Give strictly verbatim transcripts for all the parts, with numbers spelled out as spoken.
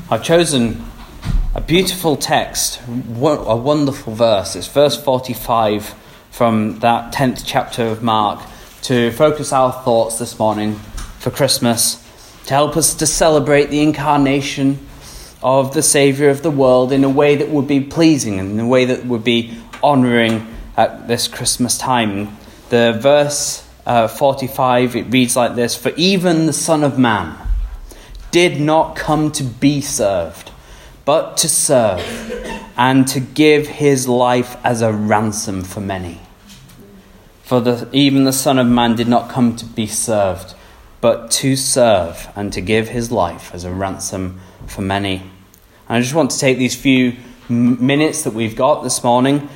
I've chosen a beautiful text, a wonderful verse. It's verse forty-five from that tenth chapter of Mark to focus our thoughts this morning for Christmas, to help us to celebrate the incarnation of the Saviour of the world in a way that would be pleasing and in a way that would be honouring at this Christmas time. The verse uh, forty-five, it reads like this: "For even the Son of Man did not come to be served, but to serve, and to give his life as a ransom for many." For the, even the Son of Man did not come to be served, but to serve, and to give his life as a ransom for many. And I just want to take these few m- minutes that we've got this morning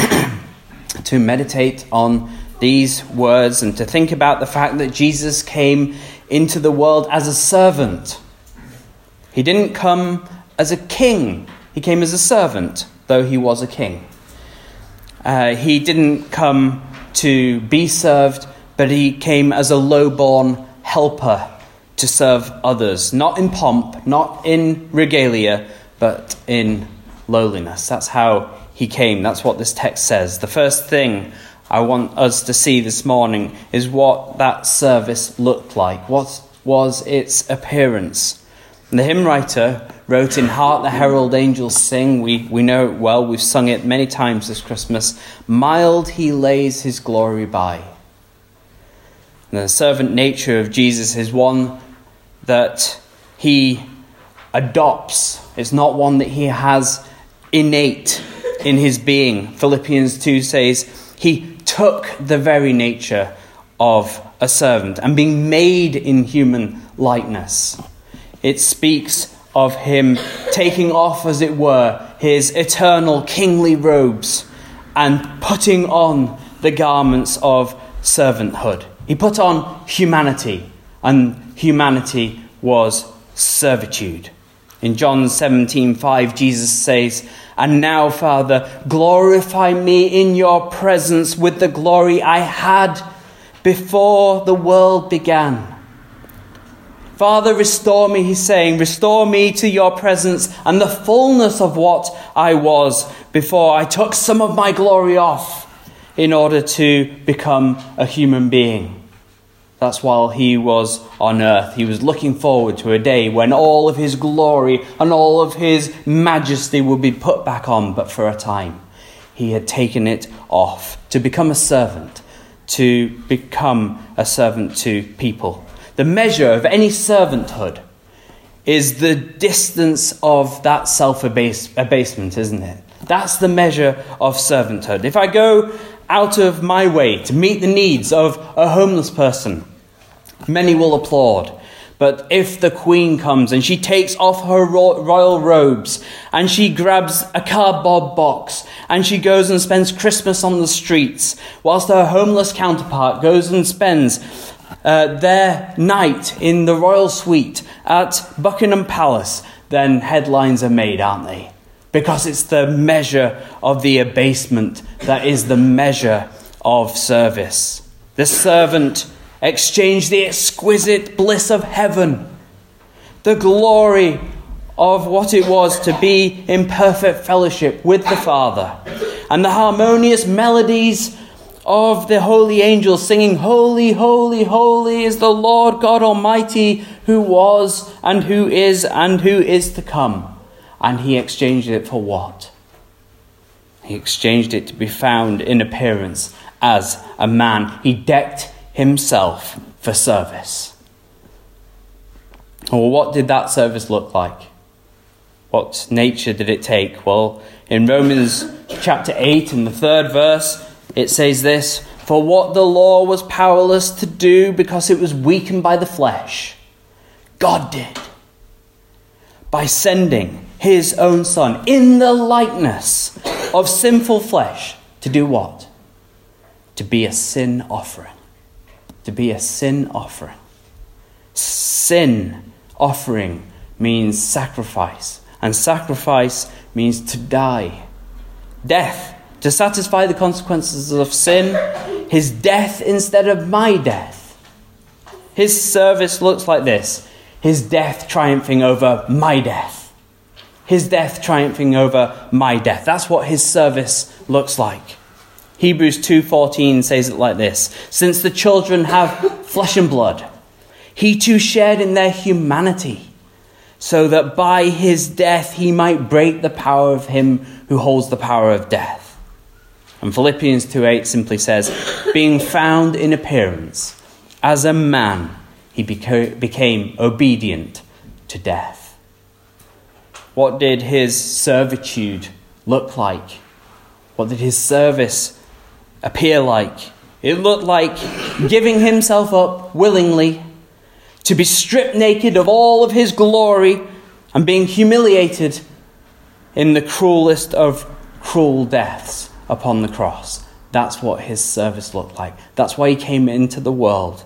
to meditate on these words and to think about the fact that Jesus came into the world as a servant. He didn't come as a king. He came as a servant, though he was a king. Uh, he didn't come to be served, but he came as a low-born helper to serve others, not in pomp, not in regalia, but in lowliness. That's how he came. That's what this text says. The first thing I want us to see this morning is what that service looked like. What was its appearance? And the hymn writer wrote in "Hark the Herald Angels Sing," we, we know it well, we've sung it many times this Christmas, "Mild he lays his glory by." And the servant nature of Jesus is one that he adopts. It's not one that he has innate in his being. Philippians two says he took the very nature of a servant and being made in human likeness. It speaks of him taking off, as it were, his eternal kingly robes and putting on the garments of servanthood. He put on humanity, and humanity was servitude. In John seventeen five, Jesus says, "And now, Father, glorify me in your presence with the glory I had before the world began." Father, restore me, he's saying, restore me to your presence and the fullness of what I was before I took some of my glory off in order to become a human being. That's while he was on earth. He was looking forward to a day when all of his glory and all of his majesty would be put back on, but for a time he had taken it off to become a servant, to become a servant to people. The measure of any servanthood is the distance of that self-abasement, isn't it? That's the measure of servanthood. If I go out of my way to meet the needs of a homeless person, many will applaud. But if the Queen comes and she takes off her royal robes and she grabs a cardboard box and she goes and spends Christmas on the streets, whilst her homeless counterpart goes and spends Uh, their night in the royal suite at Buckingham Palace, then headlines are made, aren't they? Because it's the measure of the abasement that is the measure of service. The servant exchanged the exquisite bliss of heaven, the glory of what it was to be in perfect fellowship with the Father, and the harmonious melodies of the holy angels singing, "Holy, holy, holy is the Lord God Almighty, who was and who is and who is to come." And he exchanged it for what? He exchanged it to be found in appearance as a man. He decked himself for service. Well, what did that service look like? What nature did it take? Well, in Romans chapter eight, in the third verse, it says this: "For what the law was powerless to do because it was weakened by the flesh, God did, by sending his own Son in the likeness of sinful flesh." To do what? To be a sin offering. To be a sin offering. Sin offering means sacrifice, and sacrifice means to die. Death. To satisfy the consequences of sin, his death instead of my death. His service looks like this: his death triumphing over my death. his death triumphing over my death. That's what his service looks like. Hebrews two fourteen says it like this: since the children have flesh and blood, he too shared in their humanity, so that by his death he might break the power of him who holds the power of death. And Philippians two eight simply says, being found in appearance as a man, he beca- became obedient to death. What did his servitude look like? What did his service appear like? It looked like giving himself up willingly, to be stripped naked of all of his glory and being humiliated in the cruelest of cruel deaths upon the cross. That's what his service looked like. That's why he came into the world.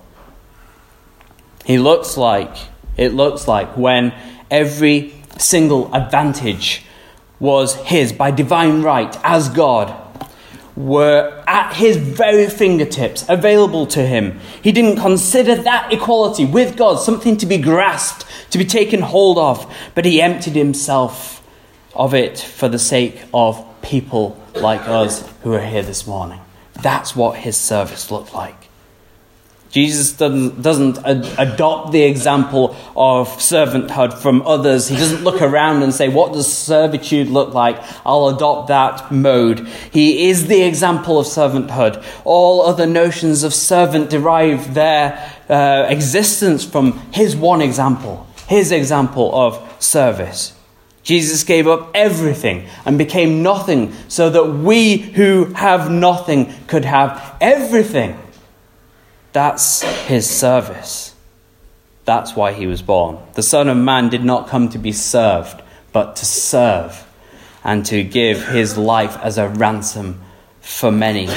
He looks like, it looks like when every single advantage was his by divine right as God, were at his very fingertips, available to him. He didn't consider that equality with God something to be grasped, to be taken hold of, but he emptied himself of it for the sake of people like us who are here this morning. That's what his service looked like. Jesus doesn't, doesn't ad- adopt the example of servanthood from others. He doesn't look around and say, what does servitude look like? I'll adopt that mode. He is the example of servanthood. All other notions of servant derive their uh, existence from his one example, his example of service. Jesus gave up everything and became nothing so that we who have nothing could have everything. That's his service. That's why he was born. The Son of Man did not come to be served, but to serve and to give his life as a ransom for many.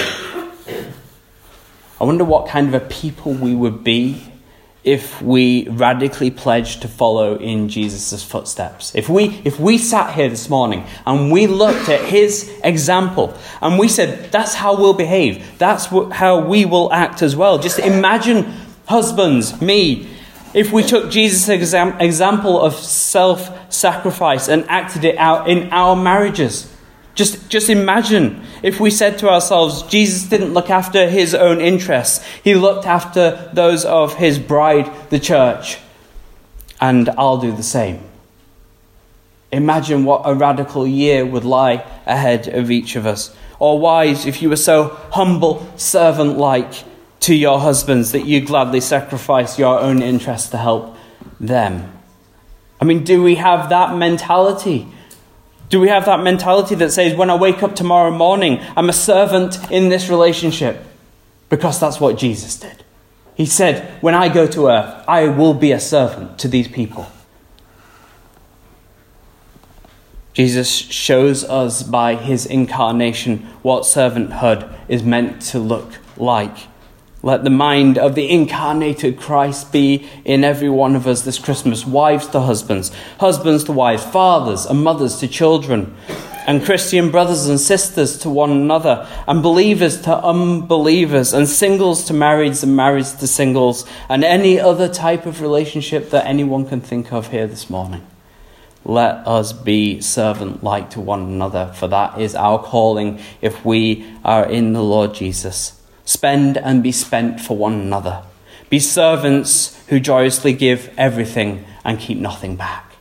I wonder what kind of a people we would be if we radically pledged to follow in Jesus' footsteps. If we if we sat here this morning and we looked at his example and we said, that's how we'll behave. That's wh- how we will act as well. Just imagine, husbands, me, if we took Jesus' exam- example of self-sacrifice and acted it out in our marriages. Just, just imagine if we said to ourselves, Jesus didn't look after his own interests. He looked after those of his bride, the church. And I'll do the same. Imagine what a radical year would lie ahead of each of us. Or wives, if you were so humble, servant-like to your husbands that you gladly sacrifice your own interests to help them. I mean, do we have that mentality? Do we have that mentality that says, when I wake up tomorrow morning, I'm a servant in this relationship? Because that's what Jesus did. He said, when I go to earth, I will be a servant to these people. Jesus shows us by his incarnation what servanthood is meant to look like. Let the mind of the incarnated Christ be in every one of us this Christmas. Wives to husbands, husbands to wives, fathers and mothers to children, and Christian brothers and sisters to one another, and believers to unbelievers, and singles to marrieds and marrieds to singles, and any other type of relationship that anyone can think of here this morning. Let us be servant-like to one another, for that is our calling if we are in the Lord Jesus. Spend and be spent for one another. Be servants who joyously give everything and keep nothing back.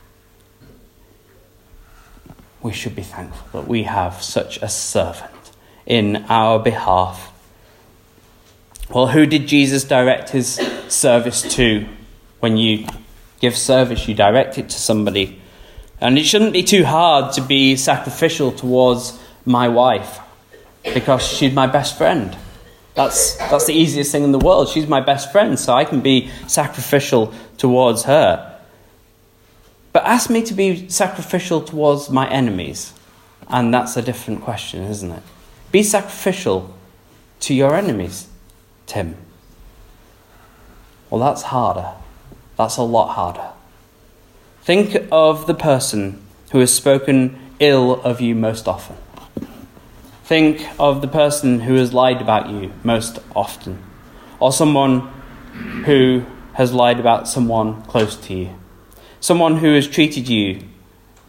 We should be thankful that we have such a servant in our behalf. Well, who did Jesus direct his service to? When you give service, you direct it to somebody. And it shouldn't be too hard to be sacrificial towards my wife, because she's my best friend. That's that's the easiest thing in the world. She's my best friend, so I can be sacrificial towards her. But ask me to be sacrificial towards my enemies, and that's a different question, isn't it? Be sacrificial to your enemies, Tim. Well, that's harder. That's a lot harder. Think of the person who has spoken ill of you most often. Think of the person who has lied about you most often, or someone who has lied about someone close to you, someone who has treated you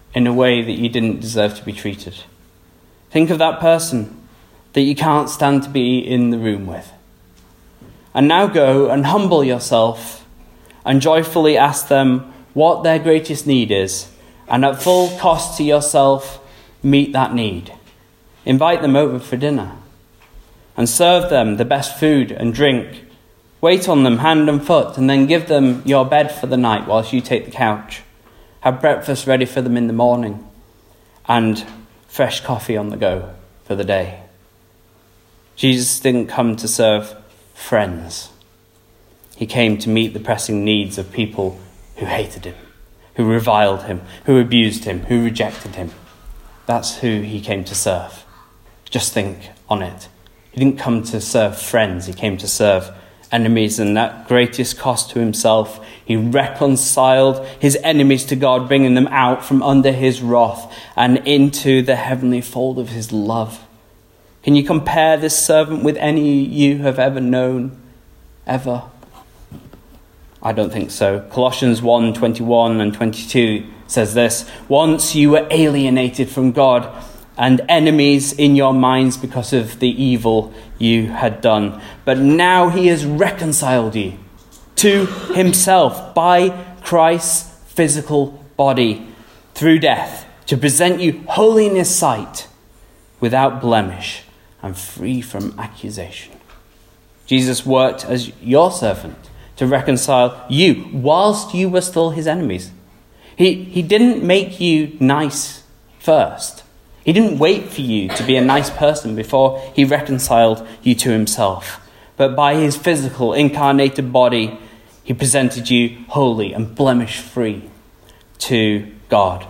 in a way that you didn't deserve to be treated. Think of that person that you can't stand to be in the room with. And now go and humble yourself and joyfully ask them what their greatest need is, and at full cost to yourself, meet that need. Invite them over for dinner and serve them the best food and drink. Wait on them hand and foot, and then give them your bed for the night whilst you take the couch. Have breakfast ready for them in the morning and fresh coffee on the go for the day. Jesus didn't come to serve friends. He came to meet the pressing needs of people who hated him, who reviled him, who abused him, who rejected him. That's who he came to serve. Just think on it. He didn't come to serve friends. He came to serve enemies, and at greatest cost to himself, he reconciled his enemies to God, bringing them out from under his wrath and into the heavenly fold of his love. Can you compare this servant with any you have ever known? Ever? I don't think so. Colossians one, twenty-one and twenty-two says this: once you were alienated from God and enemies in your minds because of the evil you had done, but now he has reconciled you to himself by Christ's physical body through death, to present you holy in his sight, without blemish and free from accusation. Jesus worked as your servant to reconcile you whilst you were still his enemies. He, he didn't make you nice first. He didn't wait for you to be a nice person before he reconciled you to himself. But by his physical, incarnated body, he presented you holy and blemish-free to God.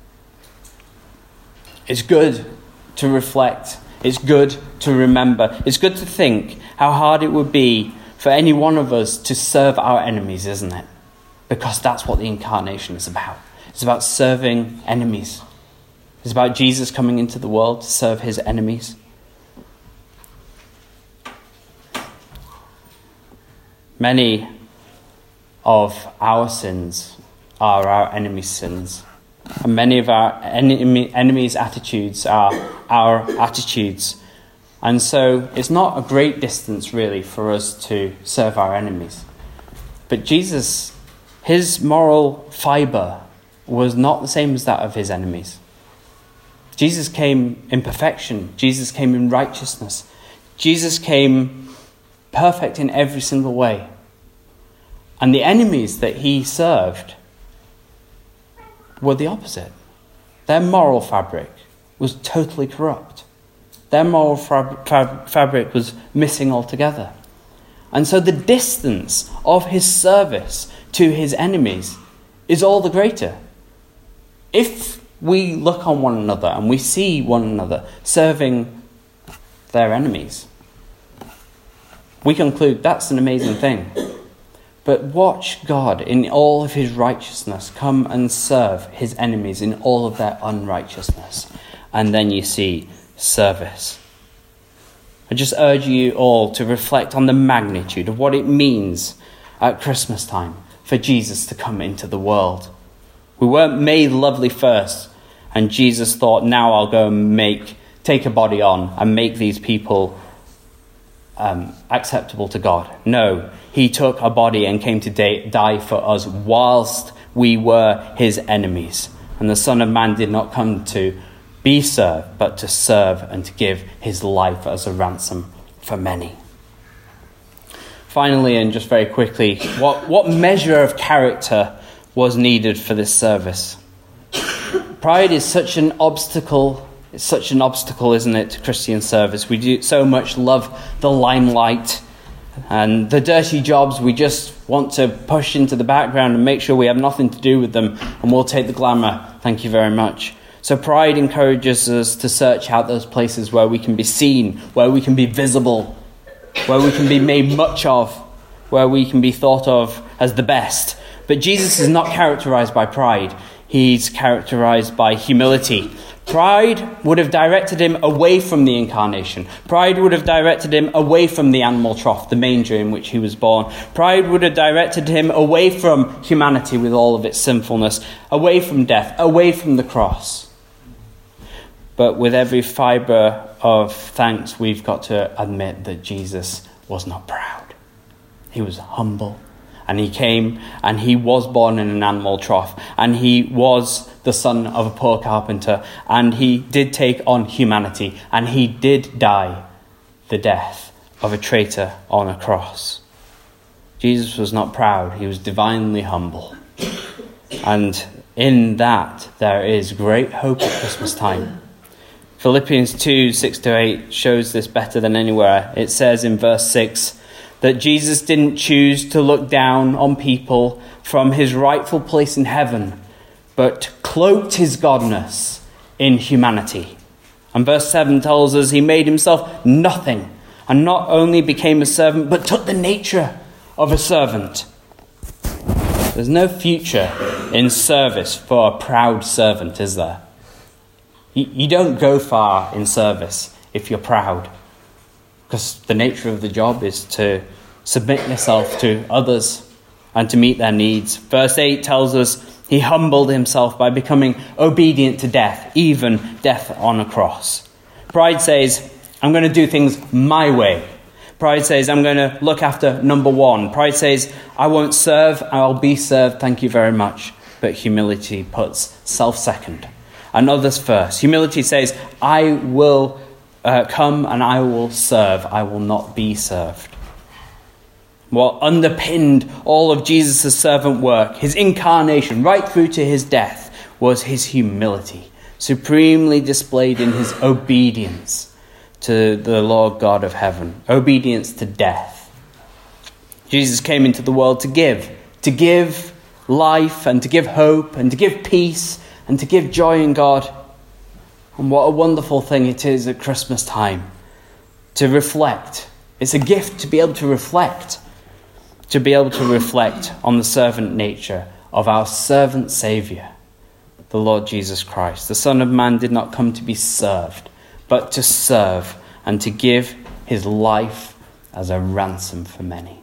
It's good to reflect. It's good to remember. It's good to think how hard it would be for any one of us to serve our enemies, isn't it? Because that's what the incarnation is about. It's about serving enemies. It's about Jesus coming into the world to serve his enemies. Many of our sins are our enemies' sins. And many of our enemy, enemies' attitudes are our attitudes. And so it's not a great distance, really, for us to serve our enemies. But Jesus, his moral fibre was not the same as that of his enemies. Jesus came in perfection. Jesus came in righteousness. Jesus came perfect in every single way. And the enemies that he served were the opposite. Their moral fabric was totally corrupt. Their moral fab- fab- fabric was missing altogether. And so the distance of his service to his enemies is all the greater. If we look on one another and we see one another serving their enemies, we conclude that's an amazing thing. But watch God in all of his righteousness come and serve his enemies in all of their unrighteousness. And then you see service. I just urge you all to reflect on the magnitude of what it means at Christmas time for Jesus to come into the world. We weren't made lovely first, and Jesus thought, now I'll go and make, take a body on and make these people um, acceptable to God. No, he took a body and came to da- die for us whilst we were his enemies. And the Son of Man did not come to be served, but to serve and to give his life as a ransom for many. Finally, and just very quickly, what, what measure of character was needed for this service? Pride is such an obstacle. It's such an obstacle, isn't it, to Christian service? We do so much love the limelight and the dirty jobs. We just want to push into the background and make sure we have nothing to do with them, and we'll take the glamour. Thank you very much. So pride encourages us to search out those places where we can be seen, where we can be visible, where we can be made much of, where we can be thought of as the best. But Jesus is not characterized by pride. He's characterized by humility. Pride would have directed him away from the incarnation. Pride would have directed him away from the animal trough, the manger in which he was born. Pride would have directed him away from humanity with all of its sinfulness, away from death, away from the cross. But with every fibre of thanks, we've got to admit that Jesus was not proud. He was humble. And he came and he was born in an animal trough. And he was the son of a poor carpenter. And he did take on humanity. And he did die the death of a traitor on a cross. Jesus was not proud. He was divinely humble. And in that there is great hope at Christmas time. Philippians two, six to eight shows this better than anywhere. It says in verse six, that Jesus didn't choose to look down on people from his rightful place in heaven, but cloaked his godness in humanity. And verse seven tells us he made himself nothing, and not only became a servant, but took the nature of a servant. There's no future in service for a proud servant, is there? You don't go far in service if you're proud. Because the nature of the job is to submit yourself to others and to meet their needs. Verse eight tells us he humbled himself by becoming obedient to death, even death on a cross. Pride says, I'm going to do things my way. Pride says, I'm going to look after number one. Pride says, I won't serve, I'll be served, thank you very much. But humility puts self second and others first. Humility says, I will Uh, come and I will serve. I will not be served. What underpinned all of Jesus' servant work, his incarnation, right through to his death, was his humility, supremely displayed in his obedience to the Lord God of heaven, obedience to death. Jesus came into the world to give, to give life and to give hope and to give peace and to give joy in God. And what a wonderful thing it is at Christmas time to reflect. It's a gift to be able to reflect, to be able to reflect on the servant nature of our servant Saviour, the Lord Jesus Christ. The Son of Man did not come to be served, but to serve and to give his life as a ransom for many.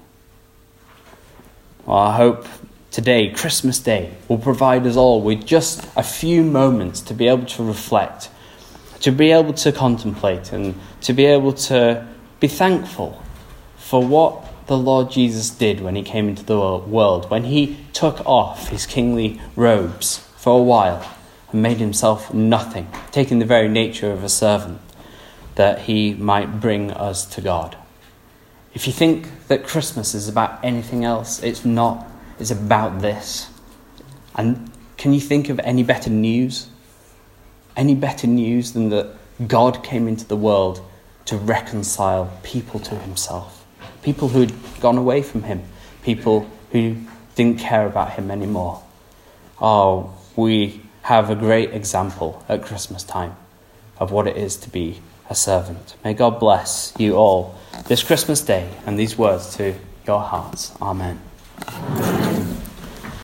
Well, I hope today, Christmas Day, will provide us all with just a few moments to be able to reflect, to be able to contemplate, and to be able to be thankful for what the Lord Jesus did when he came into the world, when he took off his kingly robes for a while and made himself nothing, taking the very nature of a servant, that he might bring us to God. If you think that Christmas is about anything else, it's not. It's about this. And can you think of any better news? Any better news than that God came into the world to reconcile people to himself? People who'd gone away from him. People who didn't care about him anymore. Oh, we have a great example at Christmas time of what it is to be a servant. May God bless you all this Christmas day and these words to your hearts. Amen.